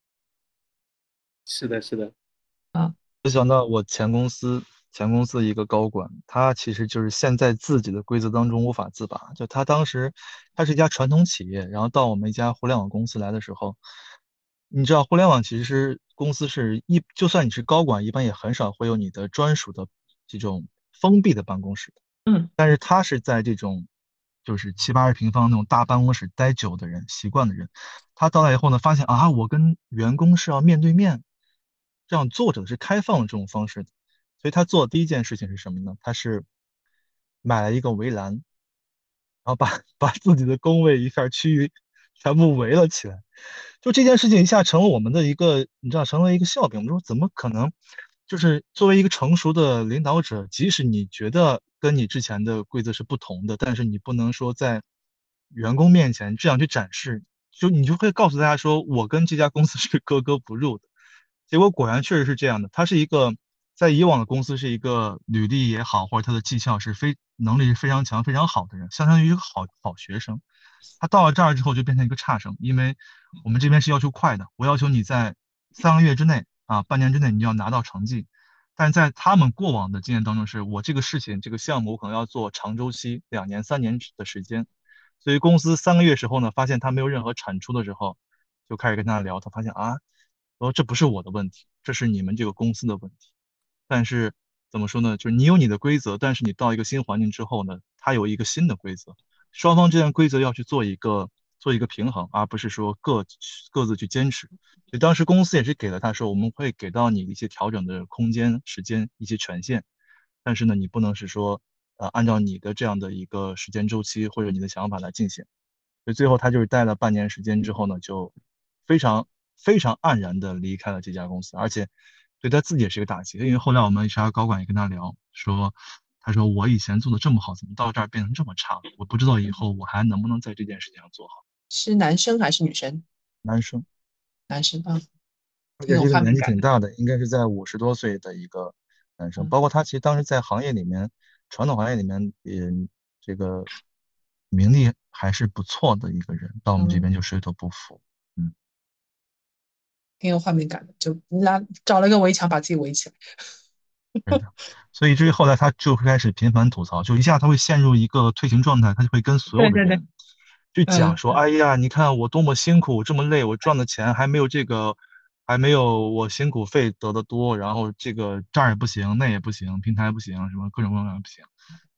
是的，是的， 啊， 我想到我前公司前公司一个高管，他其实就是陷在自己的规则当中无法自拔。就他当时，他是一家传统企业，然后到我们一家互联网公司来的时候，你知道互联网其实是公司是一，就算你是高管，一般也很少会有你的专属的这种封闭的办公室。 嗯但是他是在这种就是七八十平方那种大办公室待久的人，习惯的人，他到来以后呢，发现啊，我跟员工是要面对面这样坐着的，是开放的这种方式的。所以他做的第一件事情是什么呢？他是买了一个围栏，然后把把自己的工位一片区域全部围了起来。就这件事情一下成了我们的一个，你知道，成了一个笑柄。我们说怎么可能？就是作为一个成熟的领导者，即使你觉得跟你之前的规则是不同的，但是你不能说在员工面前这样去展示，就你就会告诉大家说，我跟这家公司是格格不入的。结果果然确实是这样的，他是一个在以往的公司是一个履历也好，或者他的绩效是非能力是非常强、非常好的人，相当于一个好好学生。他到了这儿之后就变成一个差生，因为我们这边是要求快的，我要求你在三个月之内啊，半年之内你就要拿到成绩。但是在他们过往的经验当中，是我这个事情、这个项目，我可能要做长周期，两年、三年的时间。所以公司三个月时候呢，发现他没有任何产出的时候，就开始跟他聊，他发现啊，说这不是我的问题，这是你们这个公司的问题。但是怎么说呢？就是你有你的规则，但是你到一个新环境之后呢，它有一个新的规则，双方之间规则要去做一个做一个平衡，而不是说各各自去坚持。所以当时公司也是给了他说，我们会给到你一些调整的空间、时间、一些权限，但是呢，你不能是说呃按照你的这样的一个时间周期或者你的想法来进行。所以最后他就是待了半年时间之后呢，就非常非常黯然的离开了这家公司，而且对他自己也是一个打击。因为后来我们 H R 高管也跟他聊，说，他说我以前做的这么好，怎么到这儿变成这么差了？我不知道以后我还能不能在这件事情上做好。 是男生还是女生？ 男生， 男生啊， 而挺有且是一个年纪画面感的。 挺大的，应该是在五十多岁的一个男生。 嗯包括他其实当时在行业里面，传统行业里面也这个名利还是不错的一个人，到我们这嗯， 边就水土不服。嗯。 挺有画面感的，就拉找了一个围墙把自己围起来。 是的，所以至于后来他就会开始频繁吐槽，就一下他会陷入一个退行状态，他就会跟所有对对对， 的人去讲嗯说，哎呀，你看我多么辛苦，这么累，我赚的钱还没有这个，还没有我辛苦费得的多，然后这个这儿也不行，那也不行，平台不行，什么各种各样的不行。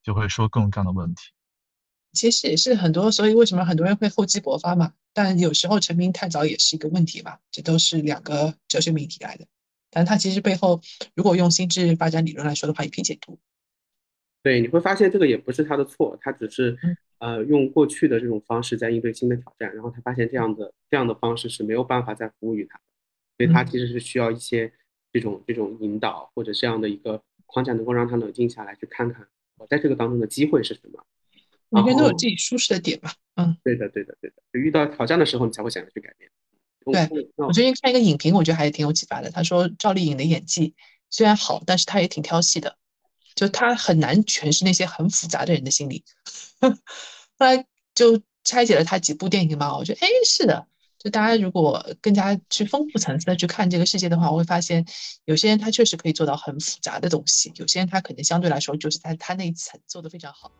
就会说各种各样的问题。 其实也是很多，所以为什么很多人会厚积薄发嘛？但有时候成名太早也是一个问题嘛，这都是两个哲学命题来的。但它其实背后，如果用心智发展理论来说的话，一并解读。 对，你会发现这个也不是他的错，他只是嗯呃用过去的这种方式在应对新的挑战，然后他发现这样的这样的方式是没有办法再服务于他的，所以他嗯， 其实是需要一些这种这种引导或者这样的一个框架，能够让他冷静下来，去看看我在这个当中的机会是什么。然每个人都有自后， 己舒适的点嘛。嗯， 对的，对的，对的，就遇到挑战的时候，你才会想要去改变。嗯， 对， 那那我最近看一个影评，我觉得还挺有启发的。他说赵丽颖的演技虽然好，但是她也挺挑戏的，就她很难诠释那些很复杂的人的心理。后来就拆解了她几部电影嘛，我觉得哎是的，就大家如果更加去丰富层次的去看这个世界的话，我会发现有些人他确实可以做到很复杂的东西，有些人他可能相对来说就是在他那一层做得非常好。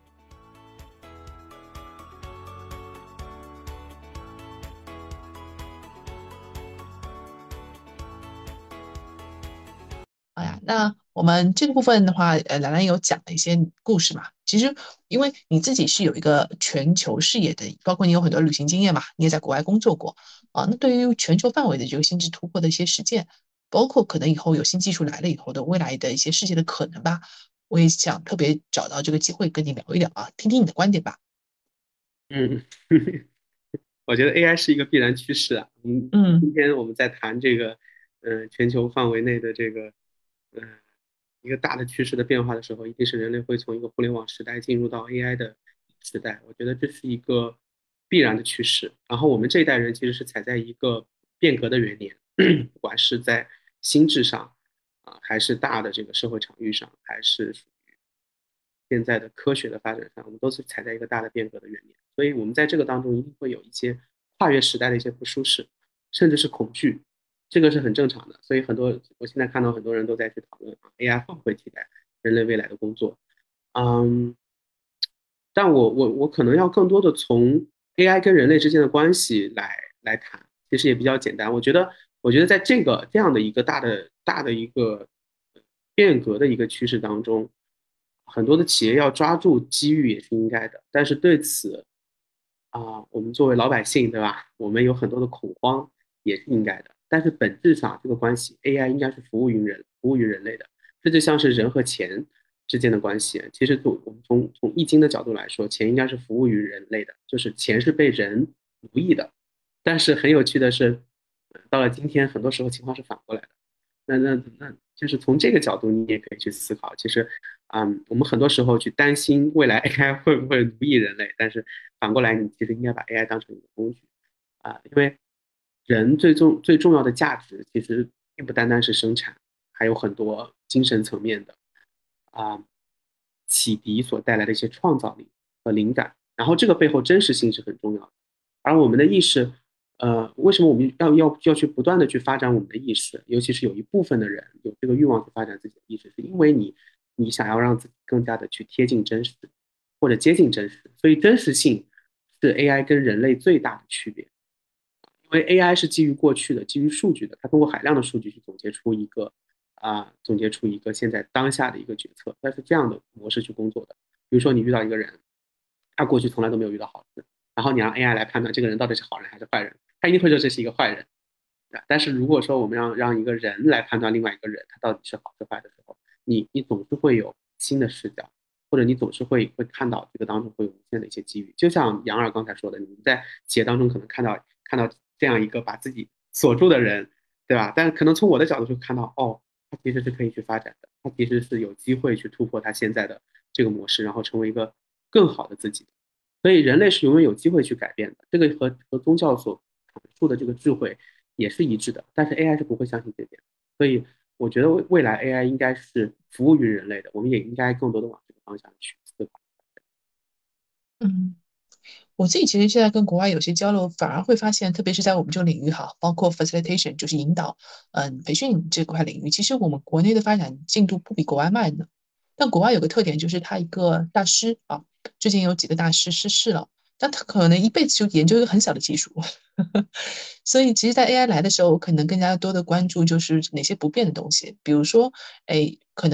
哎呀，那我们这个部分的话，呃，兰兰有讲了一些故事嘛。其实，因为你自己是有一个全球视野的，包括你有很多旅行经验嘛，你也在国外工作过啊。那对于全球范围的这个心智突破的一些实践，包括可能以后有新技术来了以后的未来的一些世界的可能吧，我也想特别找到这个机会跟你聊一聊啊，听听你的观点吧。 嗯，我觉得 A I 是一个必然趋势啊。嗯， 嗯今天我们在谈这个，呃，全球范围内的这个，呃，一个大的趋势的变化的时候，一定是人类会从一个互联网时代进入到 A I 的时代。我觉得这是一个必然的趋势。然后我们这一代人其实是踩在一个变革的元年，不管是在心智上啊，还是大的这个社会场域上，还是属于现在的科学的发展上，我们都是踩在一个大的变革的元年。所以我们在这个当中一定会有一些跨越时代的一些不舒适，甚至是恐惧，这个是很正常的。所以很多我现在看到很多人都在去讨论啊，A I 会不会替代人类未来的工作？嗯，但我我我可能要更多的从 A I 跟人类之间的关系来来谈，其实也比较简单。我觉得我觉得在这个这样的一个大的大的一个变革的一个趋势当中，很多的企业要抓住机遇也是应该的，但是对此啊，我们作为老百姓，对吧？我们有很多的恐慌也是应该的。但是本质上这个关系，A I 应该是服务于人，服务于人类的。这就像是人和钱之间的关系。其实从我们从从易经的角度来说，钱应该是服务于人类的，就是钱是被人奴役的。但是很有趣的是，呃到了今天，很多时候情况是反过来的。那那那就是从这个角度，你也可以去思考。其实，嗯，我们很多时候去担心未来 A I 会不会奴役人类，但是反过来，你其实应该把 A I 当成一个工具啊，因为人最重最重要的价值其实并不单单是生产，还有很多精神层面的啊启迪所带来的一些创造力和灵感。然后这个背后真实性是很重要的。而我们的意识，呃，为什么我们要要要去不断的去发展我们的意识？尤其是有一部分的人有这个欲望去发展自己的意识，是因为你你想要让自己更加的去贴近真实，或者接近真实。所以真实性是 A I 跟人类最大的区别。因为 A I 是基于过去的、基于数据的，它通过海量的数据去总结出一个啊、总结出一个现在当下的一个决策，它是这样的模式去工作的。比如说你遇到一个人，他过去从来都没有遇到好事，然后你让 A I 来判断这个人到底是好人还是坏人，他一定会说这是一个坏人。但是如果说我们让让一个人来判断另外一个人他到底是好是坏的时候，你你总是会有新的视角，或者你总是会会看到这个当中会有无限的一些机遇。就像杨二刚才说的，你在企业当中可能看到看到这样一个把自己锁住的人，对吧？但是可能从我的角度就看到，哦，他其实是可以去发展的，他其实是有机会去突破他现在的这个模式，然后成为一个更好的自己。所以人类是永远有机会去改变的，这个和和宗教所阐述的这个智慧也是一致的。但是 A I 是不会相信这点，所以我觉得未未来 A I 应该是服务于人类的，我们也应该更多的往这个方向去思考。 嗯。我自己其实现在跟国外有些交流，反而会发现，特别是在我们这个领域哈，包括 facilitation 就是引导，嗯，培训这块领域，其实我们国内的发展进度不比国外慢的。但国外有个特点，就是他一个大师啊，最近有几个大师逝世了，但他可能一辈子就研究一个很小的技术，所以其实，在 A I 来的时候，我可能更加多的关注就是哪些不变的东西，比如说，哎，可能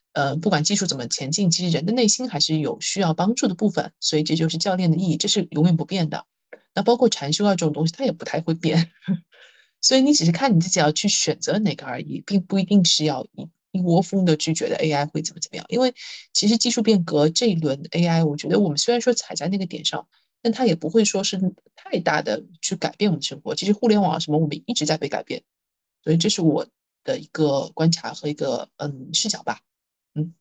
呃，不管技术怎么前进，其实人的内心还是有需要帮助的部分，所以这就是教练的意义，这是永远不变的。那包括禅修啊这种东西，它也不太会变，所以你只是看你自己要去选择哪个而已，并不一定是要一一窝蜂的去觉得 A I 会怎么怎么样，因为其实技术变革这一轮 A I，我觉得我们虽然说踩在那个点上，但它也不会说是太大的去改变我们生活。其实互联网啊什么，我们一直在被改变，所以这是我的一个观察和一个嗯视角吧。嗯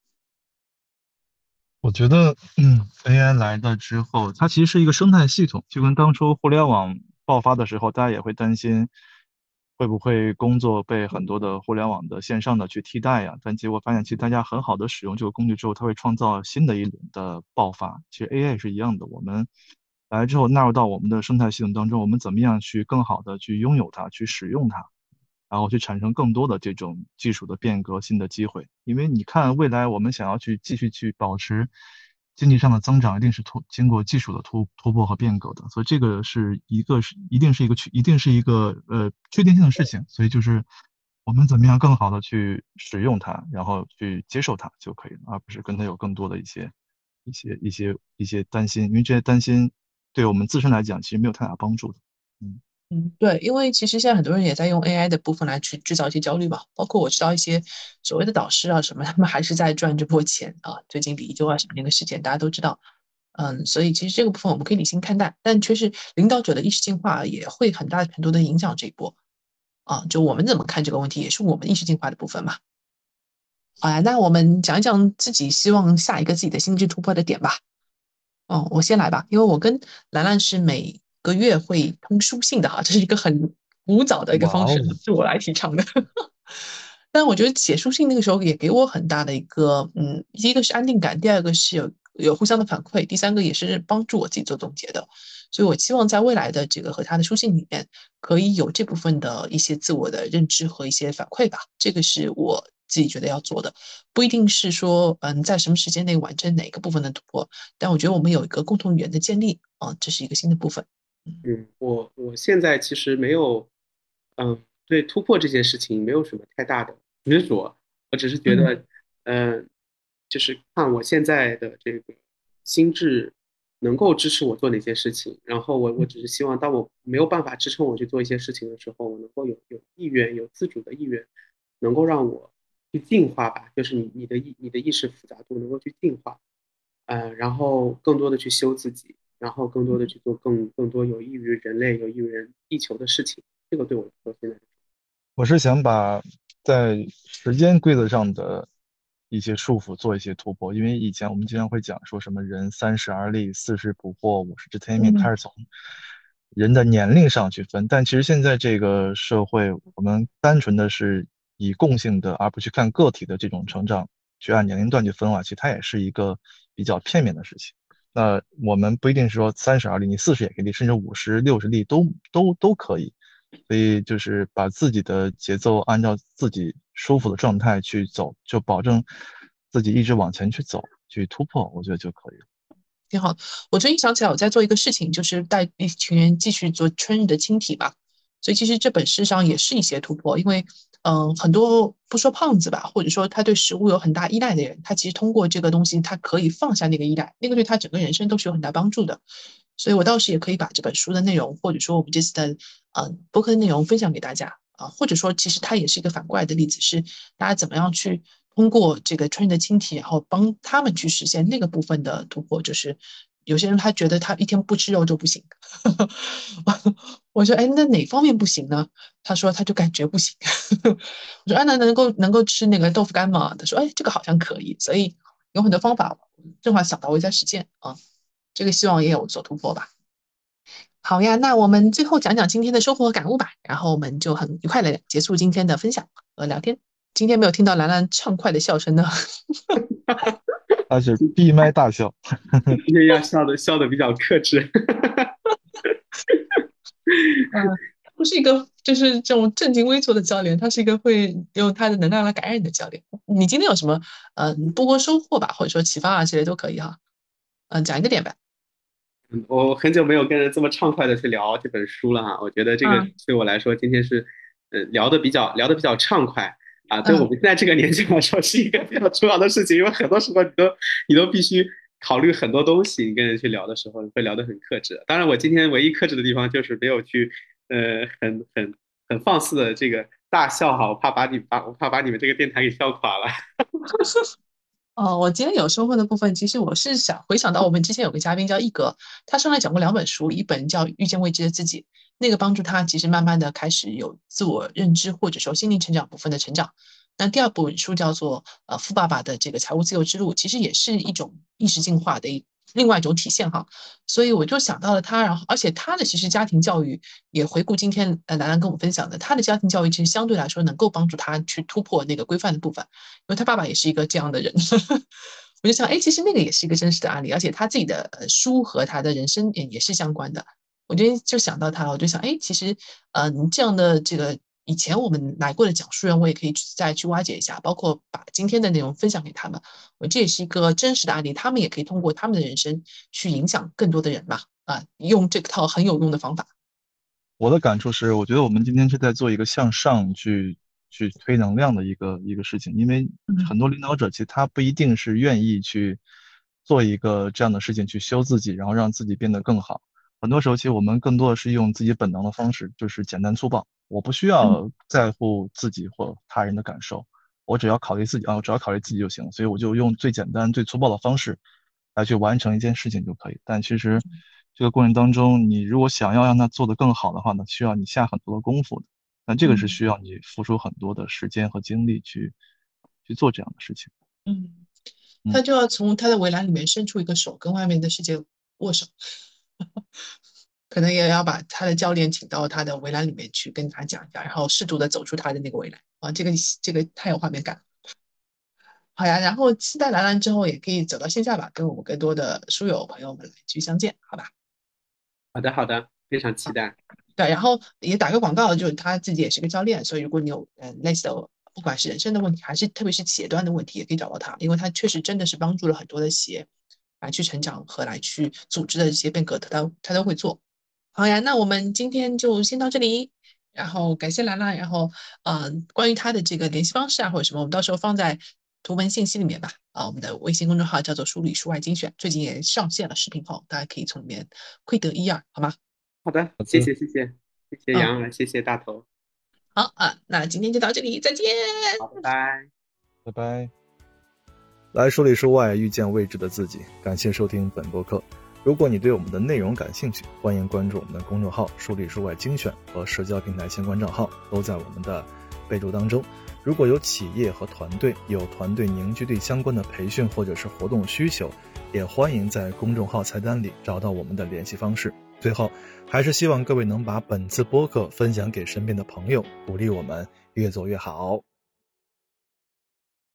我觉得，嗯，A I 来了之后，它其实是一个生态系统，就跟当初互联网爆发的时候，大家也会担心会不会工作被很多的互联网的线上的去替代呀？但结果发现，其实大家很好的使用这个工具之后，它会创造新的一轮的爆发。其实 A I 也是一样的，我们来之后纳入到我们的生态系统当中，我们怎么样去更好的去拥有它，去使用它？然后去产生更多的这种技术的变革、新的机会。因为你看，未来我们想要去继续去保持经济上的增长，一定是突经过技术的突突破和变革的。所以这个是一个是一定是一个确一定是一个呃确定性的事情。所以就是我们怎么样更好的去使用它，然后去接受它就可以了，而不是跟它有更多的一些一些一些一些担心，因为这些担心对我们自身来讲其实没有太大帮助的。嗯。 嗯，对，因为其实现在很多人也在用 A I 的部分来去制造一些焦虑嘛，包括我知道一些所谓的导师啊什么，他们还是在赚这波钱啊。最近李周啊什么那个事件大家都知道，嗯，所以其实这个部分我们可以理性看待，但确实领导者的意识进化也会很大程度的影响这一波啊。就我们怎么看这个问题，也是我们意识进化的部分嘛。好呀，那我们讲一讲自己希望下一个自己的心智突破的点吧。哦，我先来吧，因为我跟兰兰是每个月会通书信的哈，这是一个很古早的一个方式， 哇哦， 是我来提倡的。但我觉得写书信那个时候也给我很大的一个，嗯，第一个是安定感，第二个是有有互相的反馈，第三个也是帮助我自己做总结的。所以我期望在未来的这个和他的书信里面，可以有这部分的一些自我的认知和一些反馈吧。这个是我自己觉得要做的，不一定是说，嗯，在什么时间内完成哪个部分的突破，但我觉得我们有一个共同语言的建立啊，这是一个新的部分。嗯嗯，我我现在其实没有，嗯，对突破这件事情没有什么太大的执着，我只是觉嗯得，嗯，就是看我现在的这个心智能够支持我做哪些事情，然后我我只是希望，当我没有办法支撑我去做一些事情的时候，我能够有有意愿，有自主的意愿，能够让我去进化吧，就是你你的意你的意识复杂度能够去进化。呃，然后更多的去修自己，然后更多的去做更更多有益于人类、有益于人地球的事情。这个对我来说现在， 我是想把在时间规则上的一些束缚做一些突破，因为以前我们经常会讲说什么人三十而立，四十不惑，五十知天命，它嗯是从人的年龄上去分。但其实现在这个社会，我们单纯的是以共性的，而不去看个体的这种成长，去按年龄段去分的话，其实它也是一个比较片面的事情。那我们不一定是说三十而立，你四十也可以立，甚至五十、六十立都都都可以。所以就是把自己的节奏按照自己舒服的状态去走，就保证自己一直往前去走，去突破，我觉得就可以了。 挺好。我最近想起来，我在做一个事情，就是带一群人继续做春日的轻体吧。所以其实这本事上也是一些突破，因为嗯，很多不说胖子吧，或者说他对食物有很大依赖的人，他其实通过这个东西，他可以放下那个依赖，那个对他整个人生都是有很大帮助的。所以我倒是也可以把这本书的内容，或者说我们这次的嗯播客的内容分享给大家啊，或者说其实它也是一个反过来的例子，是大家怎么样去通过这个春日的轻体，然后帮他们去实现那个部分的突破，就是有些人他觉得他一天不吃肉就不行，我说哎，那哪方面不行呢？他说他就感觉不行。我说哎，那能够能够吃那个豆腐干吗？他说哎，这个好像可以，所以有很多方法，正好想到我也在实践啊，这个希望也有所突破吧。好呀，那我们最后讲讲今天的收获和感悟吧，然后我们就很愉快的结束今天的分享和聊天。今天没有听到兰兰畅快的笑声呢。 他是闭麦大笑。 今天要笑的笑的比较克制。 嗯，他不是一个就是这种正襟危坐的教练，他是一个会用他的能量来感染你的教练。你今天有什么嗯多过收获吧，或者说启发啊之类都可以哈。嗯，讲一个点呗。 嗯我很久没有跟人这么畅快的去聊这本书了哈，我觉得这个嗯对我来说今天是，呃，聊的比较聊的比较畅快， 啊，对我们现在这个年纪来说是一个比较重要的事情，因为很多时候你都你都必须考虑很多东西，你跟人去聊的时候，你会聊得很克制。当然，我今天唯一克制的地方就是没有去呃很很很放肆的这个大笑哈，我怕把你把我怕把你们这个电台给笑垮了。 哦，我今天有收获的部分，其实我是想回想到我们之前有个嘉宾叫一格，他上来讲过两本书，一本叫《遇见未知的自己》，那个帮助他其实慢慢的开始有自我认知或者说心灵成长部分的成长。那第二本书叫做呃富爸爸的这个财务自由之路，其实也是一种意识进化的一另外一种体现哈。所以我就想到了他，然后而且他的其实家庭教育也回顾今天呃兰兰跟我们分享的，他的家庭教育其实相对来说能够帮助他去突破那个规范的部分。因为他爸爸也是一个这样的人，我就想，哎，其实那个也是一个真实的案例，而且他自己的呃书和他的人生也也是相关的。我就就想到他了，我就想，哎，其实，呃，你这样的这个以前我们来过的讲述人，我也可以去再去挖掘一下，包括把今天的内容分享给他们。我这也是一个真实的案例，他们也可以通过他们的人生去影响更多的人嘛，啊，用这套很有用的方法。 我的感触是，我觉得我们今天是在做一个向上去去推能量的一个一个事情，因为嗯很多领导者其实他不一定是愿意去做一个这样的事情，去修自己，然后让自己变得更好。很多时候，其实我们更多的是用自己本能的方式，就是简单粗暴。我不需嗯要在乎自己或他人的感受，我只要考虑自己啊，我只要考虑自己就行。所以我就用最简单、最粗暴的方式来去完成一件事情就可以。但其实这个过程当中，你如果想要让它做得更好的话呢，需要你下很多的功夫的。那这个是嗯需要你付出很多的时间和精力去去做这样的事情。 嗯，他嗯。 就要从他的围栏里面伸出一个手，跟外面的世界握手。可能也要把他的教练请到他的围栏里面去跟他讲一下，然后适度的走出他的那个围栏啊，这个这个太有画面感了。好呀，然后期待兰兰之后也可以走到线下吧，跟我们更多的书友朋友们来去相见，好吧？ 好的，好的，非常期待。 对，然后也打个广告，就是他自己也是个教练，所以如果你有呃类似的，不管是人生的问题，还是特别是企业端的问题，也可以找到他，因为他确实真的是帮助了很多的企业来去成长和来去组织的一些变革，他都他都会做。好呀，那我们今天就先到这里，然后感谢兰兰，然后嗯、呃关于他的这个联系方式啊或者什么，我们到时候放在图文信息里面吧。啊，我们的微信公众号叫做“书里书外精选”，最近也上线了视频号，大家可以从里面窥得一二，好吗？ 好的， 好的， 谢谢，谢谢，谢谢嗯， 杨儿，谢谢大头， 好啊，那今天就到这里，再见。 好，拜拜。 拜拜。来书里书外，遇见未知的自己。感谢收听本播客。如果你对我们的内容感兴趣，欢迎关注我们的公众号“书里书外精选”和社交平台相关账号，都在我们的备注当中。如果有企业和团队有团队凝聚力相关的培训或者是活动需求，也欢迎在公众号菜单里找到我们的联系方式。最后，还是希望各位能把本次播客分享给身边的朋友，鼓励我们越做越好。